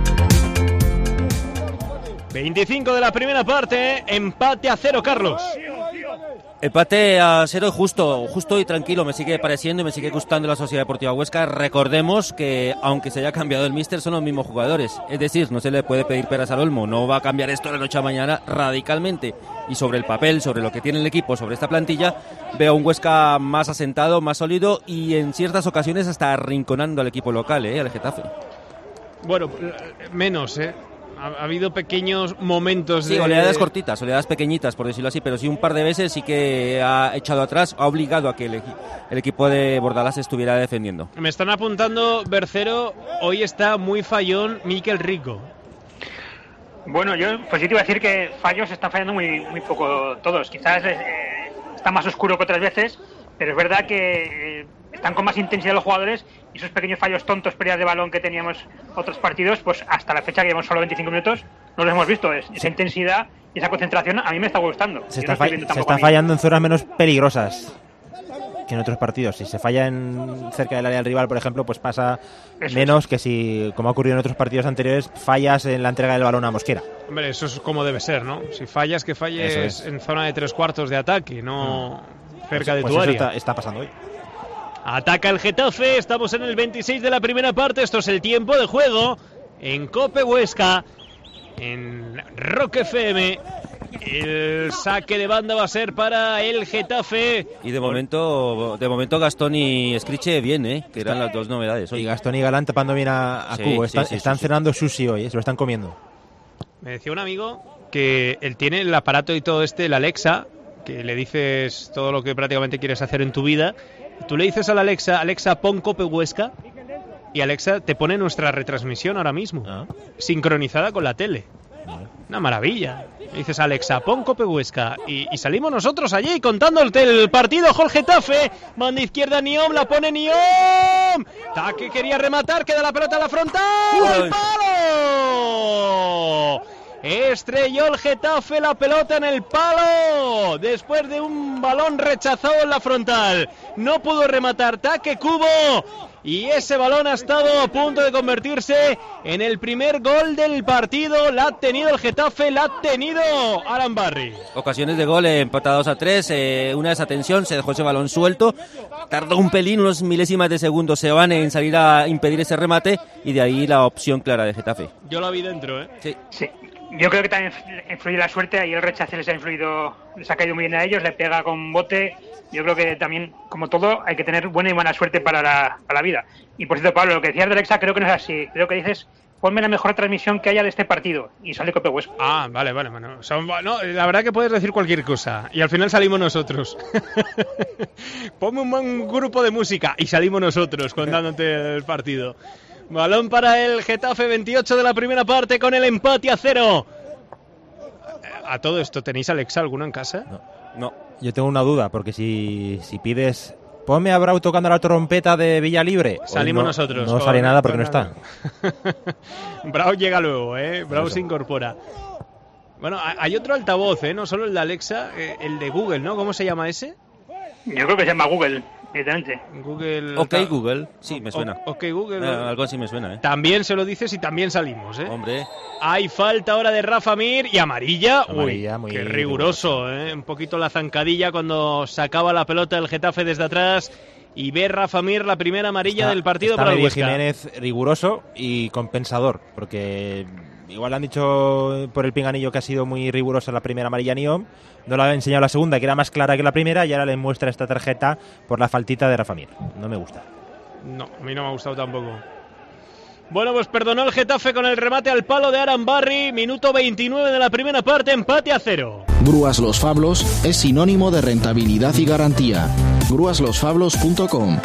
veinticinco de la primera parte, empate a cero, Carlos. Empate a cero justo, justo y tranquilo, me sigue pareciendo y me sigue gustando la Sociedad Deportiva Huesca. Recordemos que, aunque se haya cambiado el míster, son los mismos jugadores. Es decir, no se le puede pedir peras al olmo, no va a cambiar esto de la noche a mañana radicalmente. Y sobre el papel, sobre lo que tiene el equipo, sobre esta plantilla, veo un Huesca más asentado, más sólido y en ciertas ocasiones hasta arrinconando al equipo local, ¿eh? Al Getafe. Bueno, menos, ¿eh? Ha habido pequeños momentos sí, de... oleadas cortitas, oleadas pequeñitas, por decirlo así, pero sí un par de veces sí que ha echado atrás, ha obligado a que el, el equipo de Bordalás estuviera defendiendo. Me están apuntando, Bercero, hoy está muy fallón Mikel Rico. Bueno, yo pues yo te iba a decir que fallos están fallando muy muy poco todos. Quizás eh, está más oscuro que otras veces, pero es verdad que eh, están con más intensidad los jugadores y esos pequeños fallos tontos, pérdidas de balón que teníamos otros partidos, pues hasta la fecha que llevamos solo veinticinco minutos, no los hemos visto. Es, esa intensidad y esa concentración a mí me está gustando. Se está, no fa- se está fallando en zonas menos peligrosas que en otros partidos. Si se falla en cerca del área del rival, por ejemplo, pues pasa eso menos es. Que si, como ha ocurrido en otros partidos anteriores, fallas en la entrega del balón a Mosquera. Hombre, eso es como debe ser, ¿no? Si fallas, que falles es. en zona de tres cuartos de ataque, no mm. cerca pues, de tu pues área. Eso está, está pasando hoy. Ataca el Getafe, estamos en el veintiséis de la primera parte, esto es el tiempo de juego en COPE Huesca, en Rock F M. El saque de banda va a ser para el Getafe. Y de momento, de momento Gastón y Escriche bien, ¿eh? Que eran las dos novedades hoy. Y Gastón y Galán tapando bien a, a sí, Cubo. Están, sí, sí, están sí, cenando sí. sushi hoy, ¿eh? Se lo están comiendo. Me decía un amigo que él tiene el aparato y todo este, el Alexa, que le dices todo lo que prácticamente quieres hacer en tu vida. Tú le dices a la Alexa, Alexa, pon Cope Huesca, y Alexa te pone nuestra retransmisión ahora mismo, ¿ah? Sincronizada con la tele. Una maravilla. Le dices a Alexa, pon Cope Huesca, y, y salimos nosotros allí contando el, el partido. Ojo el Getafe, banda izquierda Niom, la pone Niom. Taque quería rematar, queda la pelota a la frontal. ¡El palo! Estrelló el Getafe la pelota en el palo después de un balón rechazado en la frontal. No pudo rematar Taque Cubo y ese balón ha estado a punto de convertirse en el primer gol del partido. La ha tenido el Getafe, la ha tenido Alan Barry. Ocasiones de gol, eh, empatados a tres, eh, una desatención, se dejó ese balón suelto, tardó un pelín, unos milésimas de segundo se van en salir a impedir ese remate y de ahí la opción clara de Getafe. Yo la vi dentro, ¿eh? Sí. Sí. Yo creo que también influye la suerte, y el rechace les ha influido, les ha caído muy bien a ellos, le pega con bote. Yo creo que también, como todo, hay que tener buena y mala suerte para la, para la vida. Y por cierto, Pablo, lo que decías de Alexa creo que no es así. Creo que dices, ponme la mejor transmisión que haya de este partido, y sale Cope Huesca. Ah, vale, vale, bueno. O sea, no, la verdad que puedes decir cualquier cosa, y al final salimos nosotros. Ponme un buen grupo de música, y salimos nosotros contándote el partido. Balón para el Getafe, veintiocho de la primera parte, con el empate a cero. A todo esto, ¿tenéis Alexa alguno en casa? No, no. Yo tengo una duda, porque si, si pides, ponme a Brau tocando la trompeta de Villalibre, salimos no, nosotros. No sale nada porque no está. Brau llega luego, ¿eh? Brau se incorpora. Bueno, hay otro altavoz, ¿eh? No solo el de Alexa, el de Google, ¿no? ¿Cómo se llama ese? Yo creo que se llama Google. Directamente. Google. Ok, Google. Sí, me suena. O, ok, Google. Eh, algo así me suena, ¿eh? También se lo dices y también salimos, ¿eh? Hombre. Hay falta ahora de Rafa Mir y amarilla. amarilla Uy, muy qué riguroso, ¿eh? Un poquito la zancadilla cuando sacaba la pelota el Getafe desde atrás. Y ve Rafa Mir la primera amarilla está, del partido está para el Huesca. Jiménez riguroso y compensador, porque igual han dicho por el pinganillo que ha sido muy rigurosa la primera amarilla Niom, no le ha enseñado la segunda, que era más clara que la primera, y ahora le muestra esta tarjeta por la faltita de Rafa Mir. No me gusta. No, a mí no me ha gustado tampoco. Bueno, pues perdonó el Getafe con el remate al palo de Aran Barry, minuto veintinueve de la primera parte, empate a cero. Grúas Los Fablos es sinónimo de rentabilidad y garantía. grúas los fablos punto com.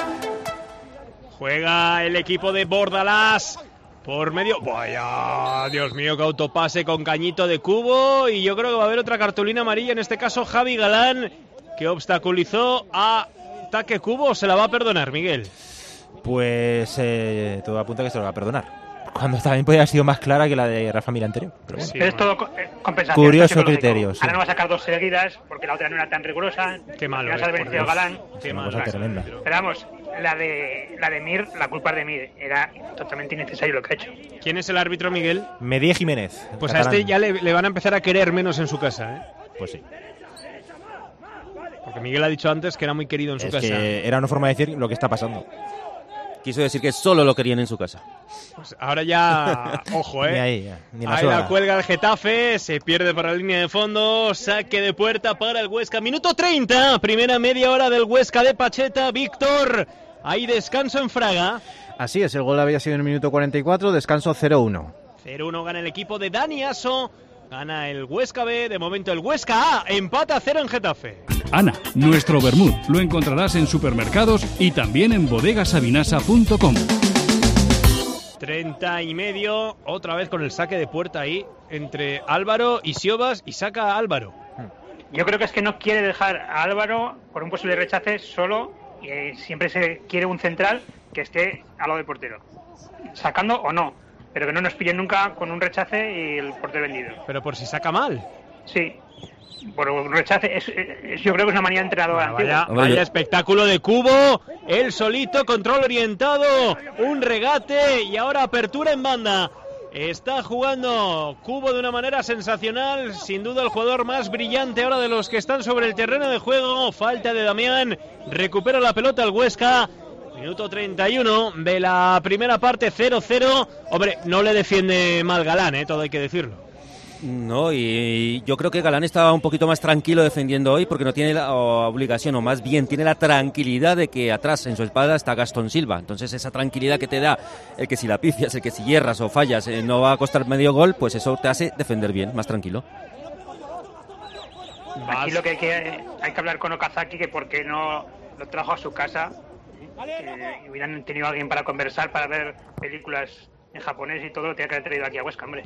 Juega el equipo de Bordalás por medio... Vaya, Dios mío, que autopase con cañito de Cubo, y yo creo que va a haber otra cartulina amarilla, en este caso Javi Galán, que obstaculizó a Taque Cubo o se la va a perdonar, Miguel? Pues eh, todo apunta que se lo va a perdonar. Cuando también podría haber sido más clara que la de Rafa Mir anterior. Pero bueno. Pero es todo eh, compensación. Curioso criterio. Sí. Ahora no va a sacar dos seguidas porque la otra no era tan rigurosa. Qué malo. No se ha beneficiado Galán. Qué una cosa tremenda. Pero vamos, la de, la de Mir, la culpa es de Mir. Era totalmente innecesario lo que ha hecho. ¿Quién es el árbitro, Miguel? Medía Jiménez. Pues catalán. a este ya le, le van a empezar a querer menos en su casa, ¿eh? Pues sí. Porque Miguel ha dicho antes que era muy querido en su es casa. Que era una forma de decir lo que está pasando. Quiso decir que solo lo querían en su casa. Pues ahora ya, ojo, ¿eh? Ni ahí, ya, ni la ahí sola. la cuelga el Getafe, se pierde por la línea de fondo, saque de puerta para el Huesca. Minuto treinta, primera media hora del Huesca de Pacheta. Víctor, hay descanso en Fraga. Así es, el gol había sido en el minuto cuarenta y cuatro, descanso cero uno. cero uno gana el equipo de Dani Aso, gana el Huesca B, de momento el Huesca A, empata a cero en Getafe. Ana, nuestro vermut, lo encontrarás en supermercados y también en bodegasabinasa punto com. treinta y medio, otra vez con el saque de puerta ahí, entre Álvaro y Siobas, y saca a Álvaro. Yo creo que es que no quiere dejar a Álvaro por un posible rechace solo, y eh, siempre se quiere un central que esté al lado del portero, sacando o no, pero que no nos pillen nunca con un rechace y el portero vendido. Pero por si saca mal. Sí. Por un rechace, es, es, yo creo que es una manía de entrenador antiguo. Vaya, vaya espectáculo de Cubo, él solito, control orientado, un regate y ahora apertura en banda. Está jugando Cubo de una manera sensacional, sin duda el jugador más brillante ahora de los que están sobre el terreno de juego. Falta de Damián, recupera la pelota el Huesca. Minuto treinta y uno de la primera parte, cero cero. Hombre, no le defiende mal Galán, ¿eh? Todo hay que decirlo. No, y yo creo que Galán estaba un poquito más tranquilo defendiendo hoy porque no tiene la obligación, o más bien tiene la tranquilidad de que atrás en su espalda está Gastón Silva. Entonces esa tranquilidad que te da el que si la pifias, el que si hierras o fallas eh, no va a costar medio gol, pues eso te hace defender bien, más tranquilo. Aquí lo que hay que, hay que hablar con Okazaki, que por qué no lo trajo a su casa, que hubieran tenido a alguien para conversar, para ver películas en japonés y todo, lo tenía que haber traído aquí a Huesca, hombre.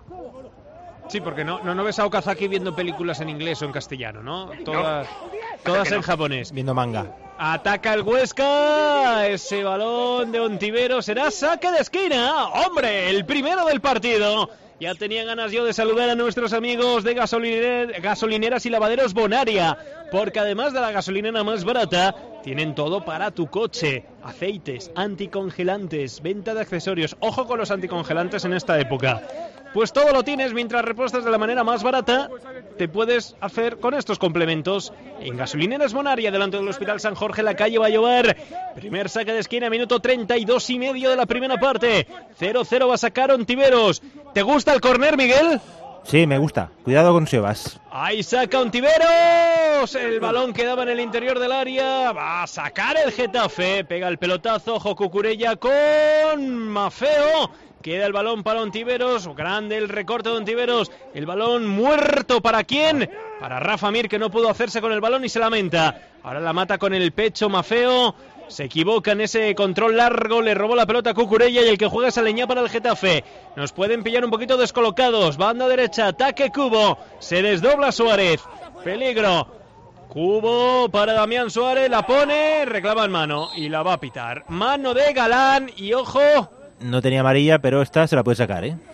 Sí, porque no, no, no ves a Okazaki viendo películas en inglés o en castellano, ¿no? Todas, no. todas en no. japonés. Viendo manga. Ataca el Huesca, ese balón de Ontivero será saque de esquina. ¡Hombre! El primero del partido. Ya tenía ganas yo de saludar a nuestros amigos de gasoliner, gasolineras y lavaderos Bonaria, porque además de la gasolinera más barata, tienen todo para tu coche. Aceites, anticongelantes, venta de accesorios. Ojo con los anticongelantes en esta época. Pues todo lo tienes mientras repuestas de la manera más barata. Te puedes hacer con estos complementos. En Gasolineras Bonaria, delante del Hospital San Jorge, la calle va a llover. Primer saque de esquina, minuto treinta y dos y medio de la primera parte. cero cero va a sacar Ontiveros. ¿Te gusta el córner, Miguel? Sí, me gusta. Cuidado con Sebas. Ahí saca Ontiveros. El balón quedaba en el interior del área. Va a sacar el Getafe. Pega el pelotazo. Ojo Cucurella con Mafeo. Queda el balón para Ontiveros. Grande el recorte de Ontiveros. El balón muerto. ¿Para quién? Para Rafa Mir, que no pudo hacerse con el balón y se lamenta. Ahora la mata con el pecho Mafeo. Se equivoca en ese control largo. Le robó la pelota a Cucurella y el que juega es Aleñá para el Getafe. Nos pueden pillar un poquito descolocados. Banda derecha. Ataque Cubo. Se desdobla Suárez. Peligro. Cubo para Damián Suárez. La pone. Reclama en mano. Y la va a pitar. Mano de Galán. Y ojo. No tenía amarilla, pero esta se la puede sacar, ¿eh?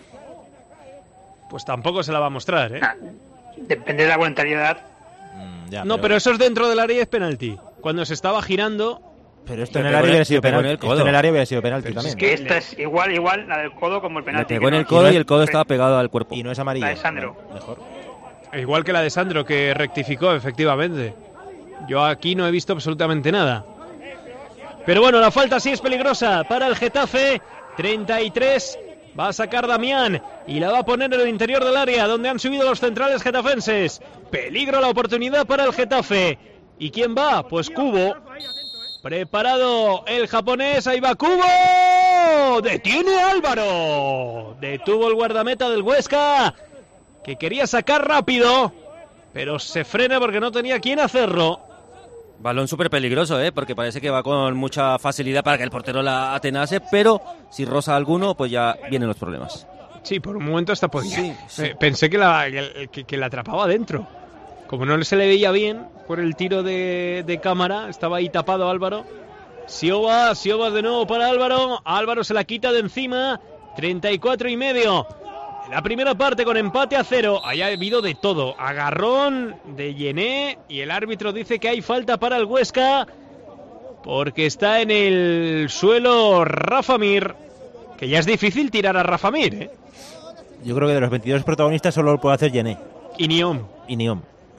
Pues tampoco se la va a mostrar, ¿eh? Ah, depende de la voluntariedad. Mm, ya, no, pero... pero eso es dentro del área y es penalti. Cuando se estaba girando... Pero esto en el área hubiera sido penalti. Esto en el área hubiera sido penalti pero también. Es que esta es igual, igual, la del codo como el penalti. Le pegó en el codo y el codo estaba pegado al cuerpo. Y no es amarilla. La de Sandro. Mejor. Igual que la de Sandro, que rectificó, efectivamente. Yo aquí no he visto absolutamente nada. Pero bueno, la falta sí es peligrosa para el Getafe. treinta y tres, va a sacar Damián y la va a poner en el interior del área donde han subido los centrales getafenses. Peligro la oportunidad para el Getafe. ¿Y quién va? Pues Cubo. Preparado el japonés, ahí va Cubo. Detiene Álvaro. Detuvo el guardameta del Huesca, que quería sacar rápido, pero se frena porque no tenía quién hacerlo. Balón súper peligroso, ¿eh? Porque parece que va con mucha facilidad para que el portero la atenase, pero si roza alguno, pues ya vienen los problemas. Sí, por un momento hasta podía. Sí, sí. Eh, pensé que la, que, que la atrapaba dentro. Como no se le veía bien por el tiro de, de cámara, estaba ahí tapado Álvaro. Sioba, Sioba de nuevo para Álvaro. Álvaro se la quita de encima. treinta y cuatro y medio. La primera parte con empate a cero. Ahí ha habido de todo. Agarrón de Yené. Y el árbitro dice que hay falta para el Huesca. Porque está en el suelo Rafa Mir. Que ya es difícil tirar a Rafa Mir, ¿eh? Yo creo que de los veintidós protagonistas solo lo puede hacer Yené. Y Niom. Y Niom.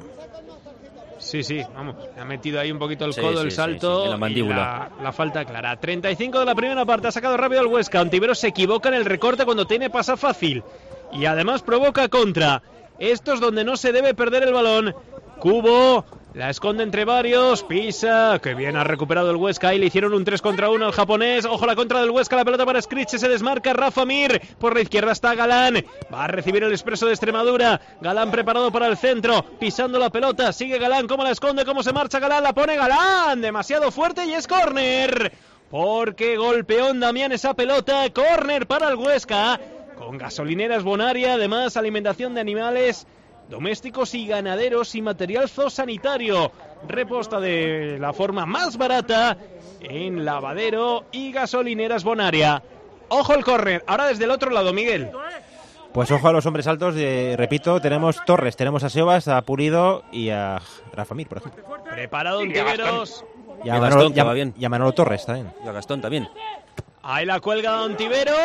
Sí, sí, vamos. Ha metido ahí un poquito el Sí, codo, sí, el sí, salto. sí, en la mandíbula. Y la, la falta clara. treinta y cinco de la primera parte. Ha sacado rápido el Huesca. Ontiveros se equivoca en el recorte cuando tiene pasa fácil. Y además provoca contra. Esto es donde no se debe perder el balón. Cubo. La esconde entre varios, pisa, que bien ha recuperado el Huesca, ahí le hicieron un tres contra uno al japonés, ojo la contra del Huesca, la pelota para Scriche, se desmarca Rafa Mir, por la izquierda está Galán, va a recibir el Expreso de Extremadura, Galán preparado para el centro, pisando la pelota, sigue Galán, cómo la esconde, cómo se marcha Galán, la pone Galán, demasiado fuerte y es córner, porque golpeó Damián esa pelota, córner para el Huesca, con gasolineras Bonaria, además alimentación de animales domésticos y ganaderos y material zoosanitario. Reposta de la forma más barata en lavadero y gasolineras Bonaria. Ojo el córner, ahora desde el otro lado, Miguel. Pues ojo a los hombres altos, de, repito, tenemos Torres, tenemos a Sebas, a Pulido y a Rafa Mir, por ejemplo. Preparado Ontiveros. Y a, Manolo, y, a, y a Manolo Torres también. Y a Gastón también. Ahí la cuelga Ontiveros.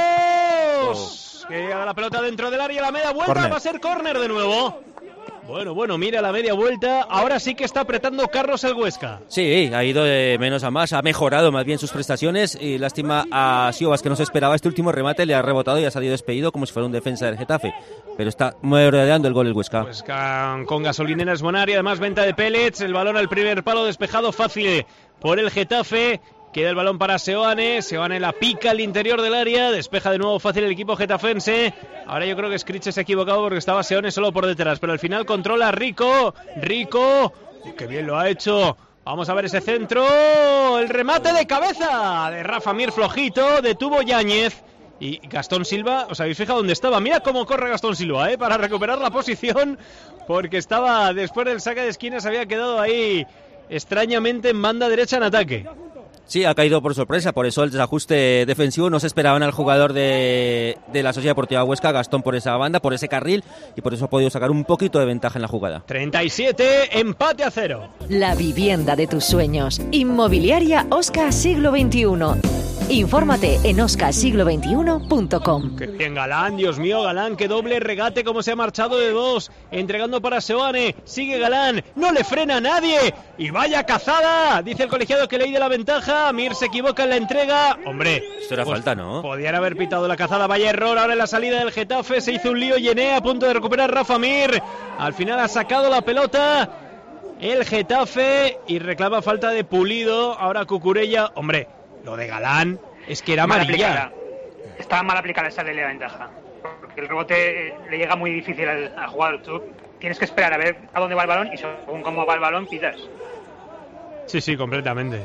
Oh. Que llega la pelota dentro del área, la media vuelta, corner. Va a ser córner de nuevo. Bueno, bueno, mira la media vuelta. Ahora sí que está apretando Carlos el Huesca. Sí, ha ido de menos a más, ha mejorado más bien sus prestaciones. Y lástima a Siobas, que no se esperaba este último remate, le ha rebotado y ha salido despedido como si fuera un defensa del Getafe. Pero está merodeando el gol el Huesca. Pues con, con gasolineras Bonaria, además venta de pellets. El balón al primer palo despejado fácil por el Getafe. Queda el balón para Seoane, Seoane la pica al interior del área, despeja de nuevo fácil el equipo getafense. Ahora yo creo que Scriche se ha equivocado porque estaba Seoane solo por detrás, pero al final controla Rico, Rico, que bien lo ha hecho. Vamos a ver ese centro, el remate de cabeza de Rafa Mir flojito, detuvo Yáñez. Y Gastón Silva, ¿os habéis fijado dónde estaba? Mira cómo corre Gastón Silva, ¿eh? Para recuperar la posición, porque estaba, después del saque de esquina, se había quedado ahí extrañamente en banda derecha en ataque. Sí, ha caído por sorpresa, por eso el desajuste defensivo. No se esperaban al jugador de, de la Sociedad Deportiva Huesca, Gastón, por esa banda, por ese carril, y por eso ha podido sacar un poquito de ventaja en la jugada. treinta y siete, empate a cero. La vivienda de tus sueños. Inmobiliaria Oscar Siglo veintiuno. Infórmate en oscar siglo veintiuno punto com. Qué bien Galán, Dios mío, Galán, qué doble regate, cómo se ha marchado de dos, entregando para Seoane, sigue Galán, no le frena a nadie, y vaya cazada, dice el colegiado que le de la ventaja, Mir se equivoca en la entrega, hombre. Esto era pues, falta, ¿no? Podían haber pitado la cazada, vaya error, ahora en la salida del Getafe, se hizo un lío Yené, a punto de recuperar Rafa Mir, al final ha sacado la pelota el Getafe, y reclama falta de Pulido, ahora Cucurella, hombre. Lo de Galán es que era amarilla. Estaba mal aplicada esa ley de ventaja. Porque el rebote le llega muy difícil al, al jugador. Tú tienes que esperar a ver a dónde va el balón y según cómo va el balón pitas. Sí, sí, completamente.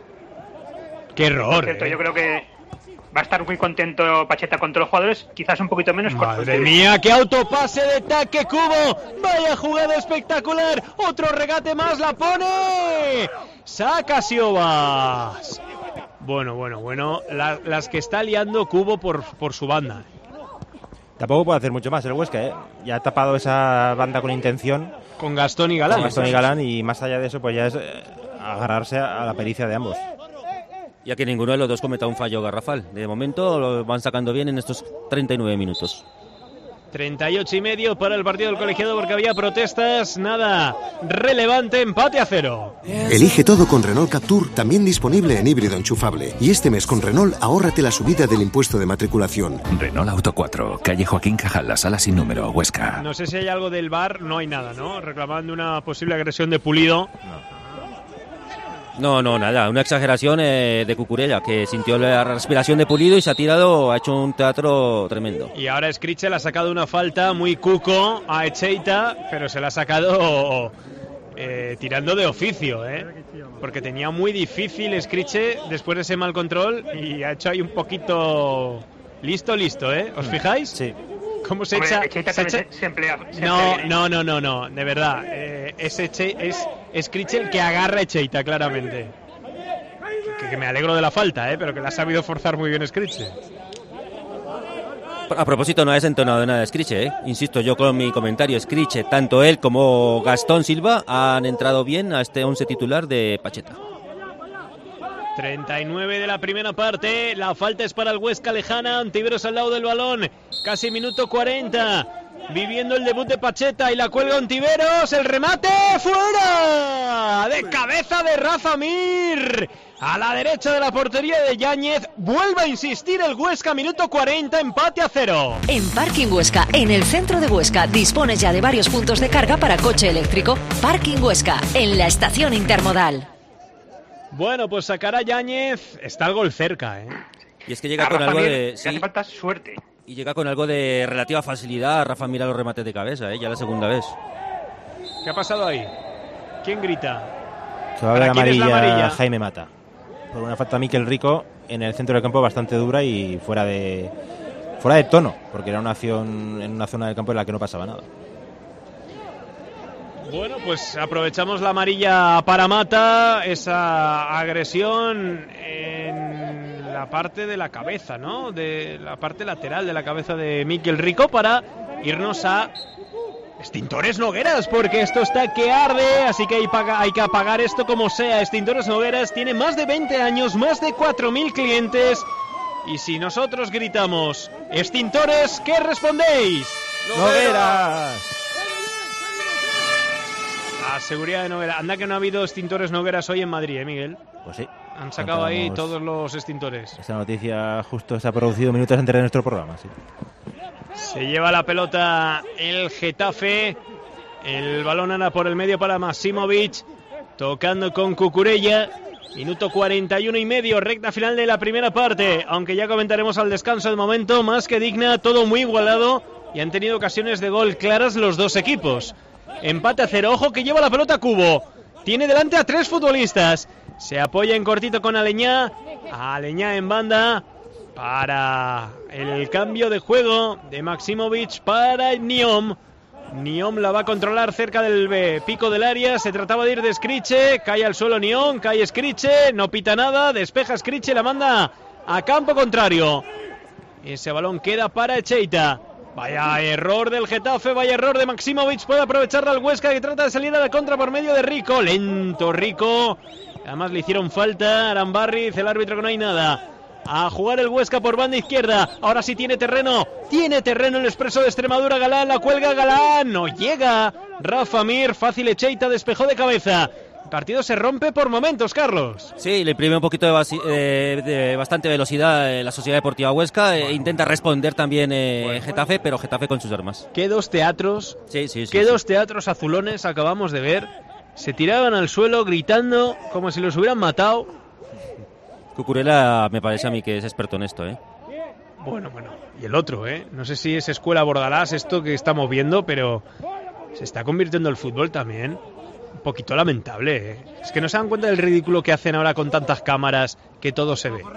Qué error. Por cierto, eh. yo creo que va a estar muy contento Pacheta con todos los jugadores. Quizás un poquito menos. Madre mía, qué autopase de taque Cubo. Vaya jugada espectacular. Otro regate más, la pone. Saca Siobas. Bueno, bueno, bueno, la, las que está liando Cubo por, por su banda. Tampoco puede hacer mucho más el Huesca, ¿eh? Ya ha tapado esa banda con intención. Con Gastón y Galán. Con Gastón y Galán, y más allá de eso, pues ya es eh, agarrarse a la pericia de ambos. Ya que ninguno de los dos cometa un fallo garrafal. De momento lo van sacando bien en estos treinta y nueve minutos. treinta y ocho y medio para el partido del colegiado porque había protestas, nada relevante, empate a cero. Elige todo con Renault Captur, también disponible en híbrido enchufable. Y este mes con Renault, ahórrate la subida del impuesto de matriculación. Renault Auto cuatro, calle Joaquín Cajal, la sala sin número, Huesca. No sé si hay algo del V A R, no hay nada, ¿no? Reclamando una posible agresión de Pulido. No. No, no, nada, una exageración eh, de Cucurella, que sintió la respiración de Pulido y se ha tirado, ha hecho un teatro tremendo. Y ahora Scriche le ha sacado una falta muy cuco a Echeita, pero se la ha sacado eh, tirando de oficio, ¿eh? Porque tenía muy difícil Scriche después de ese mal control y ha hecho ahí un poquito listo, listo, ¿eh? ¿Os fijáis? Sí. ¿Cómo se Hombre, echa? Echeita se también echa- se, se emplea. se No, emplea bien, ¿eh? no, no, no, no, de verdad. Eh, es Eche, es Scriche el que agarra a Echeita, claramente. Que, que me alegro de la falta, ¿eh? Pero que la ha sabido forzar muy bien Scriche. A propósito, no ha desentonado nada de Scriche, ¿eh? Insisto yo con mi comentario. Scriche, tanto él como Gastón Silva han entrado bien a este once titular de Pacheta. treinta y nueve de la primera parte, la falta es para el Huesca Lejana, Ontiveros al lado del balón, casi minuto cuarenta, viviendo el debut de Pacheta y la cuelga Ontiveros, el remate fuera, de cabeza de Rafa Mir, a la derecha de la portería de Yáñez, vuelve a insistir el Huesca, minuto cuarenta, empate a cero. En Parking Huesca, en el centro de Huesca, dispones ya de varios puntos de carga para coche eléctrico. Parking Huesca, en la estación intermodal. Bueno, pues sacará Yáñez, está el gol cerca, ¿eh? Y es que llega A con Rafa algo Mir de... le sí, hace falta suerte. y llega con algo de relativa facilidad. Rafa mira los remates de cabeza, ¿eh? Ya la segunda vez. ¿Qué ha pasado ahí? ¿Quién grita? Se va a ver ¿Para quién es la amarilla, amarilla? Jaime Mata. Por una falta a Miquel Rico en el centro del campo bastante dura y fuera de fuera de tono, porque era una acción en una zona del campo en la que no pasaba nada. Bueno, pues aprovechamos la amarilla para Mata, esa agresión en la parte de la cabeza, ¿no? De la parte lateral de la cabeza de Miquel Rico para irnos a Extintores Nogueras, porque esto está que arde, así que hay, paga, hay que apagar esto como sea. Extintores Nogueras tiene más de veinte años, más de cuatro mil clientes, y si nosotros gritamos Extintores, ¿qué respondéis? ¡Nogueras! La seguridad de Nogueras. Anda que no ha habido Extintores Nogueras hoy en Madrid, ¿eh, Miguel? Pues sí. Han sacado ahí Contábamos- todos los extintores. Esta noticia justo se ha producido minutos antes de nuestro programa, sí. Se lleva la pelota el Getafe. El balón anda por el medio para Maximovic. Tocando con Cucurella. Minuto cuarenta y uno y medio, recta final de la primera parte. Aunque ya comentaremos al descanso de momento, más que digna, todo muy igualado. Y han tenido ocasiones de gol claras los dos equipos. Empate a cero. Ojo que lleva la pelota Cubo. Tiene delante a tres futbolistas. Se apoya en cortito con Aleñá. Aleñá en banda. Para el cambio de juego de Maximovic para Niom. Niom la va a controlar cerca del eh, pico del área. Se trataba de ir de Scriche. Cae al suelo Niom. Cae Scriche. No pita nada. Despeja Scriche. La manda a campo contrario. Ese balón queda para Echeita. Vaya error del Getafe. Vaya error de Maximovic. Puede aprovecharla el Huesca, que trata de salir a la contra por medio de Rico. Lento Rico. Además le hicieron falta. Arambarriz, el árbitro, que no hay nada. A jugar el Huesca por banda izquierda. Ahora sí tiene terreno. Tiene terreno el Expreso de Extremadura. Galán la cuelga. Galán no llega. Rafa Mir. Fácil. Echeita despejó de cabeza. El partido se rompe por momentos, Carlos. Sí, le imprime un poquito de, basi- eh, de bastante velocidad eh, la Sociedad Deportiva Huesca. Eh, intenta responder también eh, Getafe, pero Getafe con sus armas. Qué dos teatros. Sí, sí, sí. Qué sí. dos teatros azulones acabamos de ver. Se tiraban al suelo gritando como si los hubieran matado. Cucurella me parece a mí que es experto en esto, ¿eh? Bueno, bueno. Y el otro, ¿eh? No sé si es escuela Bordalás esto que estamos viendo, pero se está convirtiendo el fútbol también un poquito lamentable, ¿eh? Es que no se dan cuenta del ridículo que hacen ahora con tantas cámaras, que todo se ve.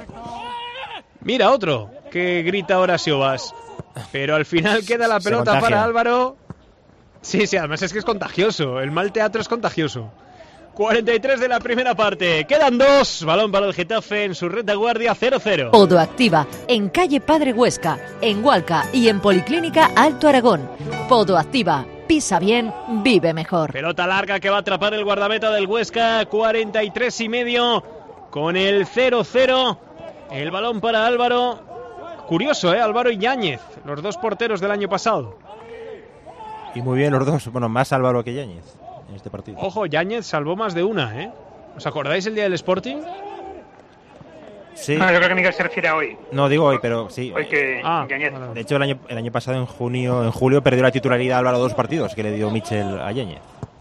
Mira otro que grita ahora Siobas. Pero al final queda la Se pelota contagia. para Álvaro. Sí, sí, además es que es contagioso. El mal teatro es contagioso. cuarenta y tres de la primera parte. Quedan dos. Balón para el Getafe en su retaguardia. cero cero. Podoactiva, en calle Padre Huesca, en Hualca y en Policlínica Alto Aragón. Podoactiva, pisa bien, vive mejor. Pelota larga que va a atrapar el guardameta del Huesca. cuarenta y tres y medio con el cero cero. El balón para Álvaro. Curioso, ¿eh? Álvaro y Yáñez, los dos porteros del año pasado. Y muy bien los dos. Bueno, más Álvaro que Yáñez en este partido. Ojo, Yáñez salvó más de una, ¿eh? ¿Os acordáis el día del Sporting? Sí. No, yo creo que Miguel se refiere a hoy. No, digo hoy, pero sí. Hoy que, Ah, que Yáñez. De hecho, el año, el año pasado, en junio, en julio, perdió la titularidad Álvaro dos partidos que le dio Michel a Yáñez.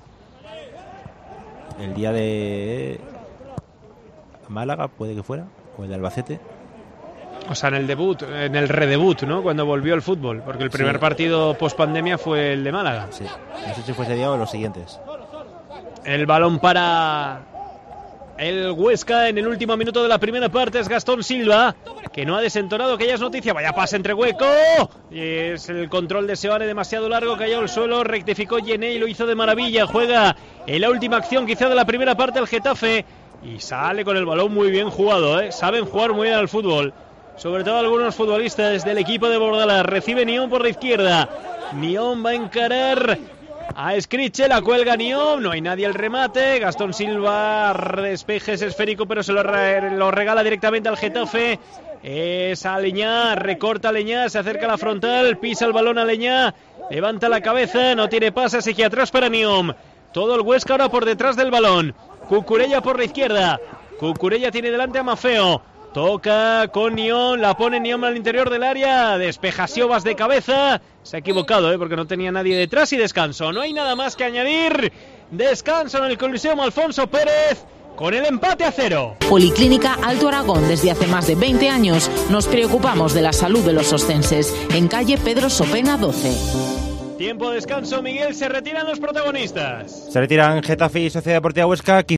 El día de Málaga, puede que fuera, o el de Albacete. O sea, en el debut, en el redebut, ¿no? Cuando volvió el fútbol. Porque el primer Sí. partido post pandemia fue el de Málaga. Sí. No sé si fue ese día o los siguientes. El balón para el Huesca en el último minuto de la primera parte. Es Gastón Silva, que no ha desentonado, que ya es noticia. Vaya pase entre hueco. Y es el control de Seoane demasiado largo, cayó al suelo, rectificó Yené y lo hizo de maravilla. Juega en la última acción quizá de la primera parte el Getafe y sale con el balón muy bien jugado, ¿eh? Saben jugar muy bien al fútbol, sobre todo algunos futbolistas del equipo de Bordalás. Recibe Nión por la izquierda. Nión va a encarar a Escriche, la cuelga Nión, no hay nadie al remate. Gastón Silva, despeje ese esférico, pero se lo, re, lo regala directamente al Getafe. Es a Leñá, recorta a Leñá, se acerca a la frontal, pisa el balón a Leñá, levanta la cabeza, no tiene pase, sigue atrás para Nión. Todo el Huesca ahora por detrás del balón. Cucurella por la izquierda. Cucurella tiene delante a Mafeo. Toca con Nión, la pone Nión al interior del área, despeja Siobas de cabeza, se ha equivocado, ¿eh? porque no tenía nadie detrás y descanso. No hay nada más que añadir, descanso en el Coliseum Alfonso Pérez con el empate a cero. Policlínica Alto Aragón, desde hace más de veinte años nos preocupamos de la salud de los oscenses, en calle Pedro Sopena doce. Tiempo de descanso, Miguel, se retiran los protagonistas. Se retiran Getafe y Sociedad Deportiva Huesca.